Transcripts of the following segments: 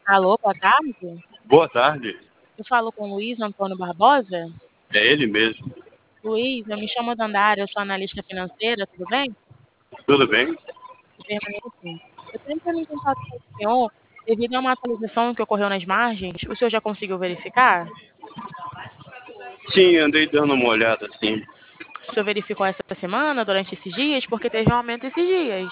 Alô, boa tarde. Boa tarde, Eu falo com o Luiz Antônio Barbosa. é ele mesmo. Luiz, eu me chamo Dandara, eu sou analista financeira, tudo bem? Tudo bem? Permanente sim. Eu estou entrando em contato com o senhor devido a uma atualização que ocorreu nas margens. O senhor já conseguiu verificar? Sim, andei dando uma olhada assim. O senhor verificou essa semana, durante esses dias? Porque teve um aumento esses dias.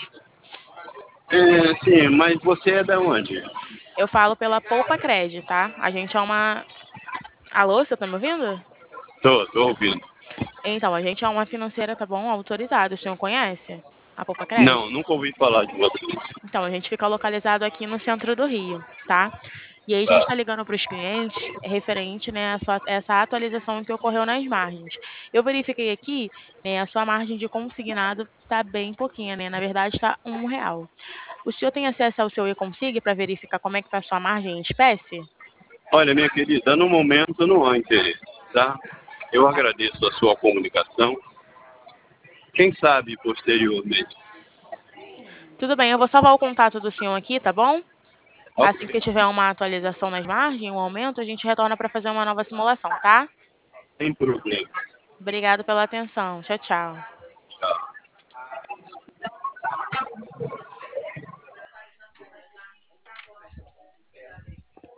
Sim, mas você é da onde? Eu falo pela Poupa Cred, tá? A gente é uma... Alô, você tá me ouvindo? Tô ouvindo. Então, a gente é uma financeira, tá bom? Autorizada. O senhor conhece a Poupa Cred? Não, nunca ouvi falar de você. Então, a gente fica localizado aqui no centro do Rio, tá? E aí a gente está ligando para os clientes referente, né, essa atualização que ocorreu nas margens. Eu verifiquei aqui, né, a sua margem de consignado está bem pouquinha, né? Na verdade, está R$ 1. O senhor tem acesso ao seu e-consig para verificar como é que está a sua margem em espécie? Olha, minha querida, no momento não há interesse, tá? Eu agradeço a sua comunicação. Quem sabe posteriormente. Tudo bem, eu vou salvar o contato do senhor aqui, tá bom? Ok, Assim que tiver uma atualização nas margens, um aumento, a gente retorna para fazer uma nova simulação, tá? sem problema. Obrigado pela atenção. Tchau, tchau.